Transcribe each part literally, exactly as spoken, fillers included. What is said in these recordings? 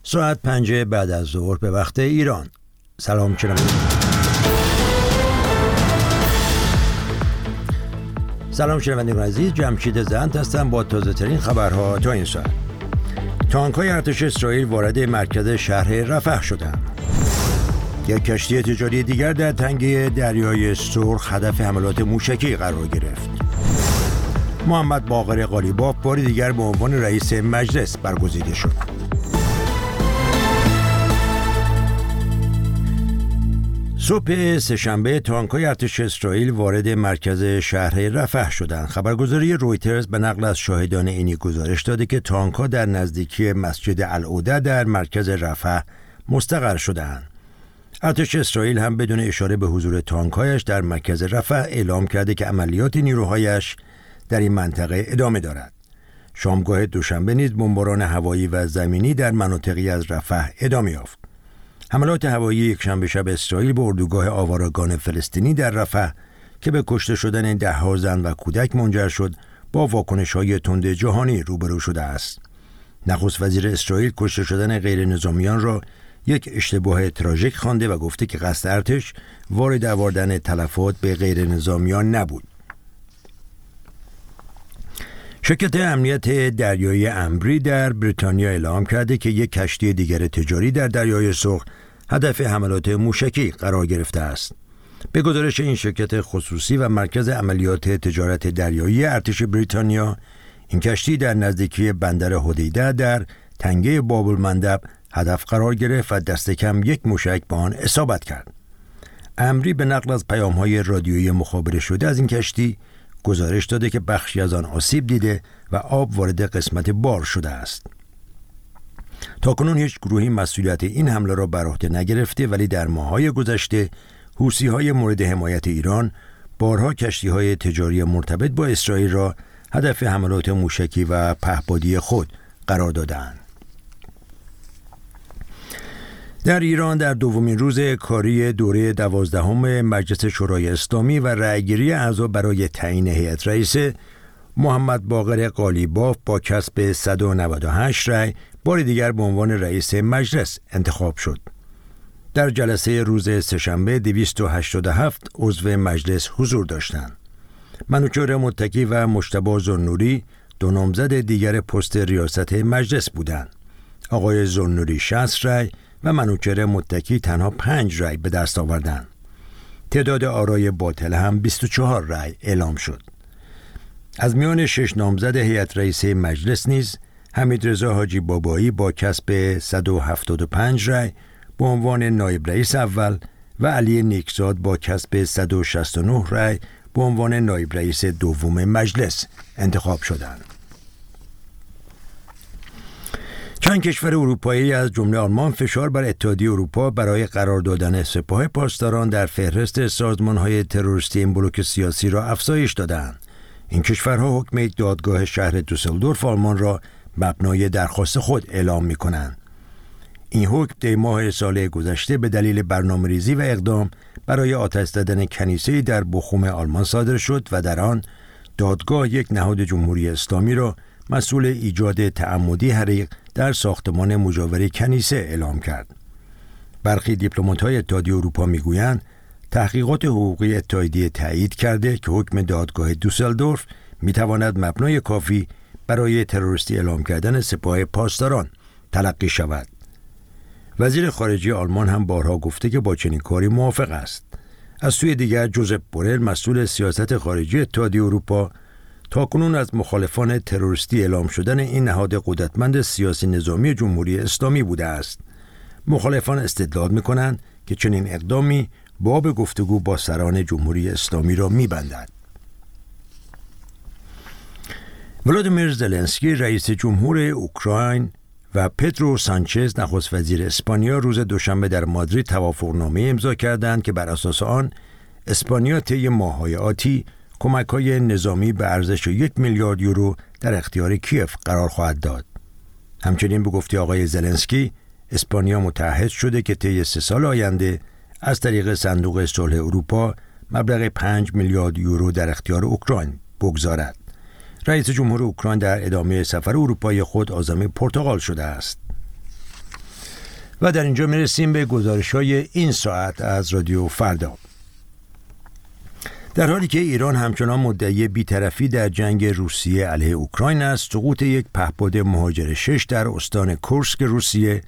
ساعت پنج بعد از ظهر به وقت ایران. سلام شنوندگان. سلام شنوندگان عزیز، جمشید زند هستم با تازه ترین خبرها تا این ساعت. تانک‌های ارتش اسرائیل وارد مرکز شهر رفح شدند. یک کشتی تجاری دیگر در تنگه دریای سرخ هدف حملات موشکی قرار گرفت. محمد باقر قالیباف بار دیگر به عنوان رئیس مجلس برگزیده شد. صبح سه‌شنبه تانک‌های ارتش اسرائیل وارد مرکز شهر رفح شدند. خبرگزاری رویترز به نقل از شاهدان عینی گزارش داده که تانک‌ها در نزدیکی مسجد العوده در مرکز رفح مستقر شدند. ارتش اسرائیل هم بدون اشاره به حضور تانک‌هایش در مرکز رفح اعلام کرده که عملیات نیروهایش در این منطقه ادامه دارد. شامگاه دوشنبه نیز بمباران هوایی و زمینی در مناطقی از رفح ادامه یافت. حملات هوایی یکشنبه شب اسرائیل به اردوگاه آوارگان فلسطینی در رفح که به کشته شدن ده‌ها زن و کودک منجر شد، با واکنش‌های تند جهانی روبرو شده است. نخست وزیر اسرائیل کشته شدن غیر نظامیان را یک اشتباه تراژیک خوانده و گفته که قصد ارتش وارد آوردن تلفات به غیر نظامیان نبود. شرکت امنیت دریایی امبری در بریتانیا اعلام کرده که یک کشتی دیگر تجاری در دریای سرخ هدف حملات موشکی قرار گرفته است. به گزارش این شرکت خصوصی و مرکز عملیات تجارت دریایی ارتش بریتانیا، این کشتی در نزدیکی بندر حدیده در تنگه باب المندب هدف قرار گرفت و دست کم یک موشک به آن اصابت کرد. امبری به نقل از پیام‌های رادیویی مخابره شده از این کشتی گزارش داده که بخشی از آن آسیب دیده و آب وارد قسمت بار شده است. تاکنون هیچ گروهی مسئولیت این حمله را بر عهده نگرفته، ولی در ماه‌های گذشته حوثی‌های مورد حمایت ایران بارها کشتی‌های تجاری مرتبط با اسرائیل را هدف حملات موشکی و پهپادی خود قرار دادند. در ایران در دومین روز کاری دوره دوازدهم مجلس شورای اسلامی و رأیگیری اعضا برای تعیین هیئت رئیسه، محمد باقر قالیباف با کسب صد و نود و هشت رأی بار دیگر به عنوان رئیس مجلس انتخاب شد. در جلسه روز سه‌شنبه دویست و هشتاد و هفت عضو مجلس حضور داشتند. منوچهر متکی و مجتبی ذوالنوری دو نامزد دیگر پست ریاست مجلس بودند. آقای ذوالنوری شصت رأی و منوچهر متکی تنها پنج رأی به دست آوردند. تعداد آرای باطل هم بیست و چهار رأی اعلام شد. از میان شش نامزد هیئت رئیسه مجلس نیز حمیدرضا حاجی بابایی با کسب صد و هفتاد و پنج رأی به عنوان نایب رئیس اول و علی نیکزاد با کسب صد و شصت و نه رأی به عنوان نایب رئیس دوم مجلس انتخاب شدند. چند کشور اروپایی از جمله آلمان فشار بر اتحادیه اروپا برای قرار دادن سپاه پاسداران در فهرست سازمان‌های تروریستی این بلوک سیاسی را افزایش دادند. این کشورها حکم دادگاه شهر دوسلدورف آلمان را مبنای درخواست خود اعلام می‌کنند. این حکم دی ماه سال گذشته به دلیل برنامه‌ریزی و اقدام برای آتش زدن کنیسه‌ای در بخوم آلمان صادر شد و در آن دادگاه یک نهاد جمهوری اسلامی را مسئول ایجاد تعمدی حریق در ساختمان مجاور کنیسه اعلام کرد. برخی دیپلمات‌های اتحادیه اروپا می‌گویند تحقیقات حقوقی اتحادیه تایید کرده که حکم دادگاه دوسلدورف می‌تواند مبنای کافی برای تروریستی اعلام کردن سپاه پاسداران تلقی شود. وزیر خارجه آلمان هم بارها گفته که با چنین کاری موافق است. از سوی دیگر جوزپ بورل مسئول سیاست خارجی اتحادیه اروپا تاکنون از مخالفان تروریستی اعلام شدن این نهاد قدرتمند سیاسی نظامی جمهوری اسلامی بوده است. مخالفان استدلال می‌کنند که چنین اقدامی باب گفتگو با سران جمهوری اسلامی را می‌بندد. ولادیمیر زلنسکی رئیس جمهور اوکراین و پدرو سانچز نخست وزیر اسپانیا روز دوشنبه در مادرید توافقنامه امضا کردند که بر اساس آن اسپانیا طی ماه‌های آتی کمک‌های نظامی به ارزش یک میلیارد یورو در اختیار کیف قرار خواهد داد. همچنین به گفته آقای زلنسکی، اسپانیا متعهد شده که طی سه سال آینده از طریق صندوق صلح اروپا مبلغ پنج میلیارد یورو در اختیار اوکراین بگذارد. رئیس جمهور اوکراین در ادامه سفر اروپایی خود عازم پرتغال شده است. و در اینجا میرسیم به گزارش‌های این ساعت از رادیو فردا. در حالی که ایران همچنان مدعی بی‌طرفی در جنگ روسیه علیه اوکراین است، سقوط یک پهپاد مهاجر شش در استان کورسک روسیه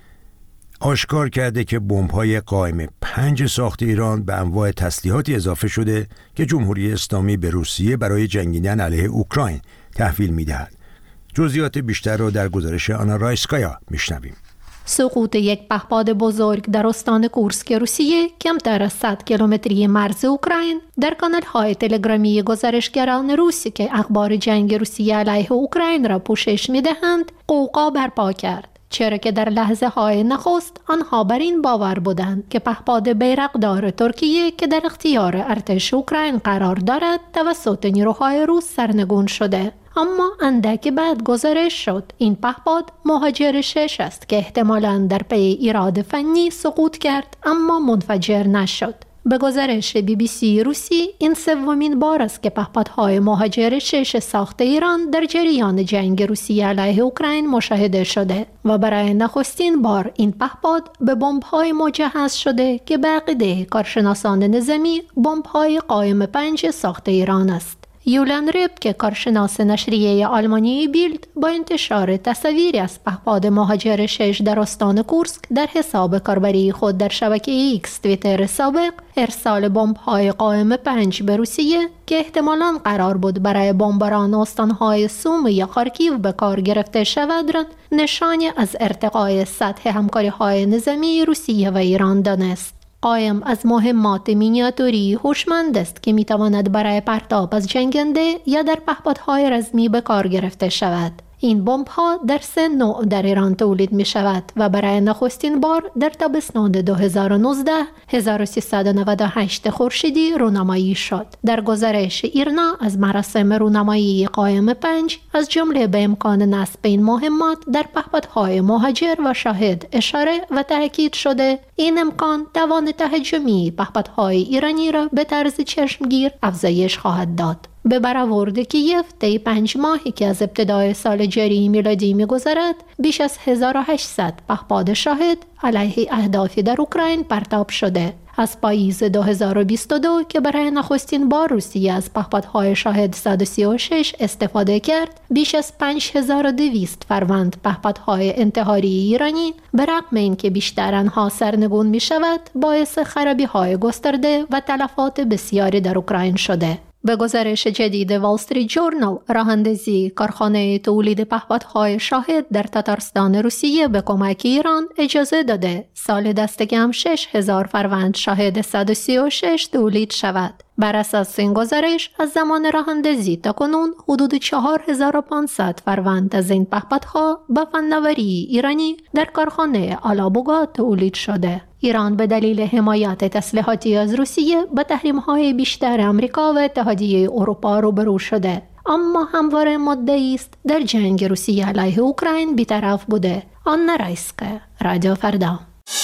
آشکار کرده که بمب‌های قائم پنج ساخت ایران به انواع تسلیحاتی اضافه شده که جمهوری اسلامی به روسیه برای جنگیدن علیه اوکراین تحویل می‌دهد. جزئیات بیشتر را در گزارش آنا رایسکایا می‌شنویم. سقوط یک پهپاد بزرگ در استان کورسک روسیه کمتر از صد کیلومتری مرز اوکراین در کانال‌های تلگرامی گزارشگران روسی که اخبار جنگ روسیه علیه اوکراین را پوشش می‌دهند قوقا برپا کرد، چرا که در لحظه های نخست آنها بر این باور بودند که پهپاد بیرقدار ترکیه که در اختیار ارتش اوکراین قرار دارد توسط نیروهای روس سرنگون شده. اما اندک بعد گزارش شد این پهپاد مهاجر شش است که احتمالاً در پی ایراد فنی سقوط کرد اما منفجر نشد. به گزارش بی بی سی روسی این سومین بار است که پهپادهای مهاجر شش ساخت ایران در جریان جنگ روسیه علیه اوکراین مشاهده شده و برای نخستین بار این پهپاد به بمب‌های مجهز شده که به عقیده کارشناسان نظامی بمب‌های قائم پنج ساخت ایران است. یولان ریب که کارشناس نشریه آلمانی بیلد با انتشار تصاویری از پهپاد مهاجر شش در استان کورسک در حساب کاربری خود در شبکه ایکس توییتر سابق ارسال بمب‌های قائم پنج به روسیه که احتمالاً قرار بود برای بمباران استان‌های سوم یا خارکیو به کار گرفته شود را نشانی از ارتقای سطح همکاری‌های نظامی روسیه و ایران دانست. قائم از مهمات مینیاتوری هوشمند است که میتواند برای پرتاب از جنگنده یا در پهپادهای رزمی به کار گرفته شود. این بمب‌ها در سه نوع در ایران تولید می شود و برای نخستین بار در تابستان دو هزار و نوزده هزار و سیصد و نود و هشت خورشیدی رونمایی شد. در گزارش ایرنا از مراسم رونمایی قائم پنج از جمله به امکان نصب این مهمات در پهپادهای مهاجر و شاهد اشاره و تاکید شده این امکان توان تهاجمی پهپادهای ایرانی را به طرز چشمگیر افزایش خواهد داد. به برآورد کیف طی پنج ماهی که از ابتدای سال جاری میلادی می‌گذرد بیش از هزار و هشتصد پهپاد شاهد علیه اهدافی در اوکراین پرتاب شده. از پاییز دو هزار و بیست و دو که برای نخستین بار روسیه از پهپادهای شاهد صد و سی و شش استفاده کرد، بیش از پنج هزار و دویست فروند پهپادهای انتحاری ایرانی به رغم اینکه بیشتر آنها سرنگون می شود باعث خرابی‌های گسترده و تلفات بسیاری در اوکراین شده. به گزارش جدید وال استریت جورنال، راه‌اندازی کارخانه تولید پهپادهای شاهد در تاتارستان روسیه به کمک ایران اجازه داده سال دست کم شش هزار فروند شاهد صد و سی و شش تولید شود. بر اساس این گزارش از زمان راه‌اندازی تا کنون حدود چهار هزار و پانصد فروند از این پهپادها با فناوری ایرانی در کارخانه آلابوگا تولید شده. ایران به دلیل حمایت تسلیحاتی از روسیه با تحریم‌های بیشتر آمریکا و اتحادیه اروپا روبرو شده، اما همواره مدعی است در جنگ روسیه علیه اوکراین بی‌طرف بوده. آنا رایسکایا، رادیو فردا.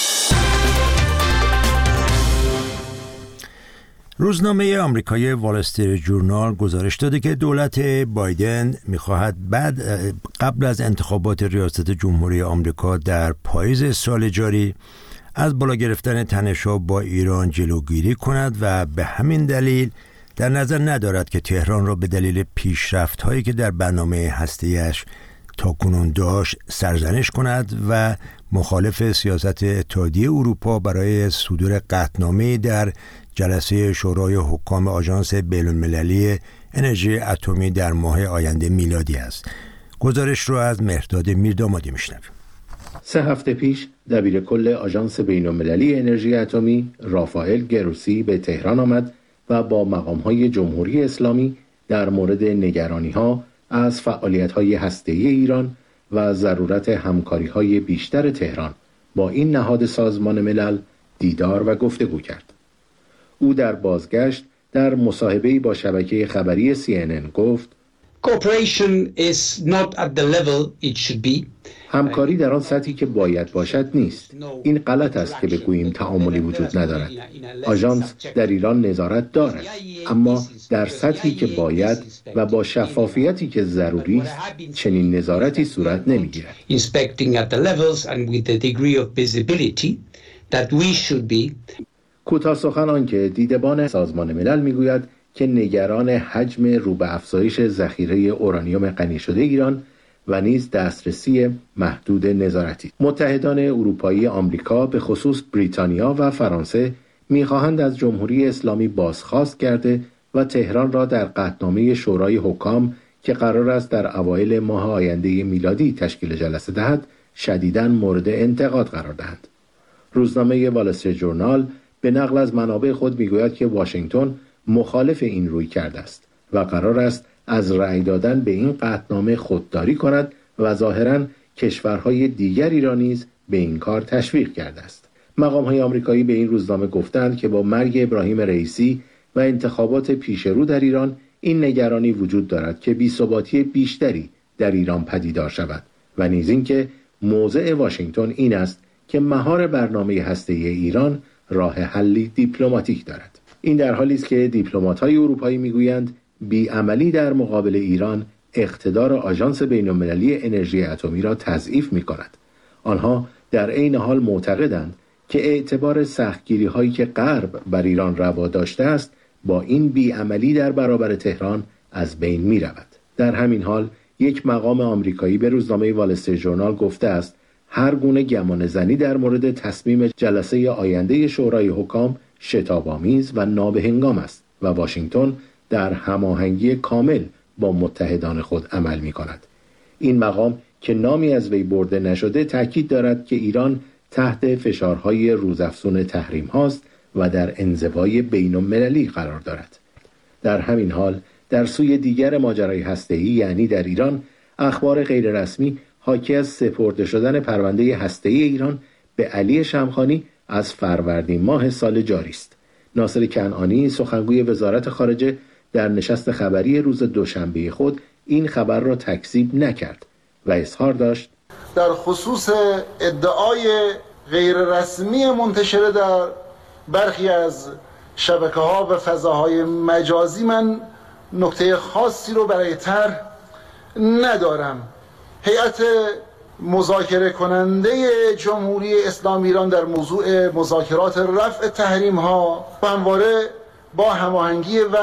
روزنامه آمریکایی وال استریت جورنال گزارش داده که دولت بایدن می‌خواهد بعد قبل از انتخابات ریاست جمهوری آمریکا در پاییز سال جاری از بالا گرفتن تنش‌ها با ایران جلوگیری کند و به همین دلیل در نظر ندارد که تهران را به دلیل پیشرفت‌هایی که در برنامه هسته‌ایش تاکنون داشت سرزنش کند و مخالف سیاست اتحادیه اروپا برای صدور قطعنامه‌ای در جلسه شورای حکام آژانس بین‌المللی انرژی اتمی در ماه آینده میلادی است. گزارش را از مهرداد میردامادی میشنویم. سه هفته پیش دبیر کل آژانس بین‌المللی انرژی اتمی رافائل گروسی به تهران آمد و با مقام‌های جمهوری اسلامی در مورد نگرانی‌ها از فعالیت‌های هسته‌ای ایران و ضرورت همکاری‌های بیشتر تهران با این نهاد سازمان ملل دیدار و گفتگو کرد. او در بازگشت در مصاحبه‌ای با شبکه خبری سی ان ان گفت Cooperation is not at the level it should be. همکاری در آن سطحی که باید باشد نیست. این غلط است که بگوییم تعاملی وجود ندارد. آژانس در ایران نظارت دارد، اما در سطحی که باید و با شفافیتی که ضروری است چنین نظارتی صورت نمیگیرد. کوتاه سخن آنکه دیدبان سازمان ملل میگوید که نگران حجم رو به افزایش ذخیره اورانیوم غنی شده ایران و نیز دسترسی محدود نظارتی. متحدان اروپایی آمریکا به خصوص بریتانیا و فرانسه می‌خواهند از جمهوری اسلامی بازخواست کرده و تهران را در قطعنامه شورای حکام که قرار است در اوایل ماه آینده میلادی تشکیل جلسه دهد شدیداً مورد انتقاد قرار دهند. روزنامه وال استریت ژورنال به نقل از منابع خود میگوید که واشنگتن مخالف این روی کرده است و قرار است از رأی دادن به این قطعنامه خودداری کند و ظاهراً کشورهای دیگری را نیز به این کار تشویق کرده است. مقام‌های آمریکایی به این روزنامه گفتند که با مرگ ابراهیم رئیسی و انتخابات پیش رو در ایران این نگرانی وجود دارد که بی‌ثباتی بیشتری در ایران پدیدار شود و نیز اینکه موضع واشنگتن این است که مهار برنامه هسته‌ای ایران راه حلی دیپلماتیک دارد. این در حالی است که دیپلمات‌های اروپایی میگویند بی‌عملی در مقابل ایران اقتدار آژانس بین‌المللی انرژی اتمی را تضعیف می‌کند. آنها در عین حال معتقدند که اعتبار سختگیری‌هایی که غرب بر ایران روا داشته است با این بی‌عملی در برابر تهران از بین می‌رود. در همین حال یک مقام آمریکایی به روزنامه وال استریت ژورنال گفته است هر گونه گمانه‌زنی در مورد تصمیم جلسه آینده شورای حکام شتاب‌آمیز و نابهنگام است و واشنگتن در هماهنگی کامل با متحدان خود عمل می‌کند. این مقام که نامی از وی برده نشده تاکید دارد که ایران تحت فشارهای روزافزون تحریم هاست و در انزوای بین‌المللی قرار دارد. در همین حال در سوی دیگر ماجرای هسته‌ای یعنی در ایران اخبار غیررسمی حاکی از سپرده شدن پرونده هسته‌ای ایران به علی شمخانی از فروردین ماه سال جاری است. ناصر کنعانی سخنگوی وزارت خارجه در نشست خبری روز دوشنبه خود این خبر را تکذیب نکرد و اظهار داشت در خصوص ادعای غیررسمی منتشره در برخی از شبکه‌ها و فضاهای مجازی من نکته خاصی رو برای طرح ندارم. هیئت مذاکره کننده جمهوری اسلامی ایران در موضوع مذاکرات رفع تحریم ها همواره با هماهنگی و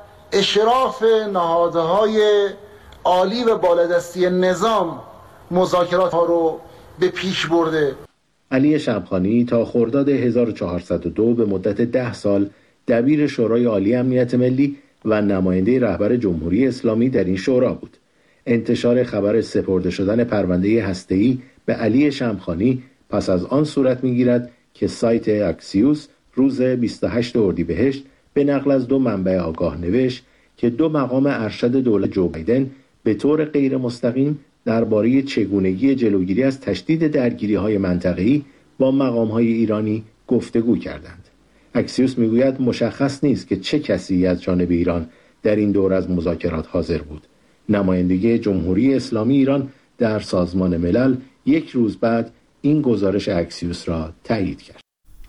اشراف نهادهای عالی و بالادستی نظام مذاکرات ها رو به پیش برده. علی شمخانی تا خرداد هزار و چهارصد و دو به مدت ده سال دبیر شورای عالی امنیت ملی و نماینده رهبر جمهوری اسلامی در این شورا بود. انتشار خبر سپرده شدن پرونده هسته‌ای به علی شمخانی پس از آن صورت می‌گیرد که سایت اکسیوس روز بیست و هشتم اردیبهشت به نقل از دو منبع آگاه نوشت که دو مقام ارشد دولت جو بایدن به طور غیر مستقیم درباره چگونگی جلوگیری از تشدید درگیری‌های منطقه‌ای با مقام‌های ایرانی گفتگو کردند. اکسیوس میگوید مشخص نیست که چه کسی از جانب ایران در این دور از مذاکرات حاضر بود. نمایندگی جمهوری اسلامی ایران در سازمان ملل یک روز بعد این گزارش اکسیوس را تایید کرد.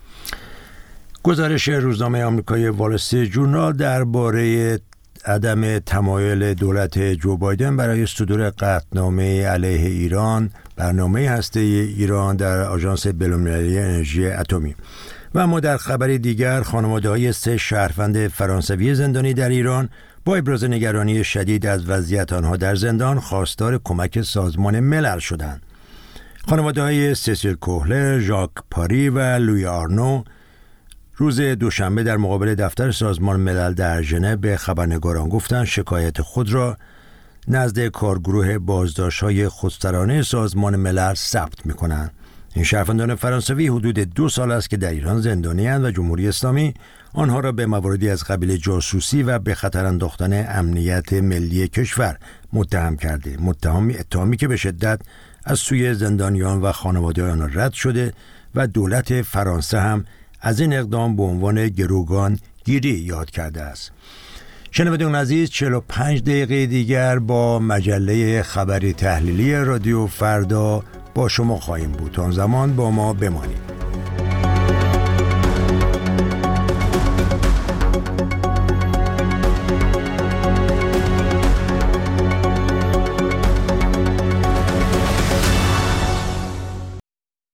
گزارش روزنامه آمریکایی وال استریت ژورنال درباره عدم تمایل دولت جو بایدن برای صدور قطعنامه علیه ایران، برنامه هسته‌ای ایران در آژانس بین‌المللی انرژی اتمی. و اما در خبر دیگر خانواده‌های سه شهروند فرانسوی زندانی در ایران با ابراز نگرانی شدید از وضعیت آنها در زندان خواستار کمک سازمان ملل شدند. خانواده‌های سیسیل کوهلر، ژاک پاری و لوی آرنو روز دوشنبه در مقابل دفتر سازمان ملل در ژنو به خبرنگاران گفتند شکایت خود را نزد کارگروه بازداشت‌های خودسرانه سازمان ملل ثبت می‌کنند. این شهروندان فرانسوی حدود دو سال است که در ایران زندانی‌اند و جمهوری اسلامی آنها را به مواردی از قبیل جاسوسی و به خطر انداختن امنیت ملی کشور متهم کرده. متهم اتهامی که به شدت از سوی زندانیان و خانواده آنها رد شده و دولت فرانسه هم از این اقدام به عنوان گروگان گیری یاد کرده است. شنوندگان عزیز، چهل و پنج دقیقه دیگر با مجله خبری تحلیلی رادیو فردا با شما خواهیم بود. تا آن زمان با ما بمانید.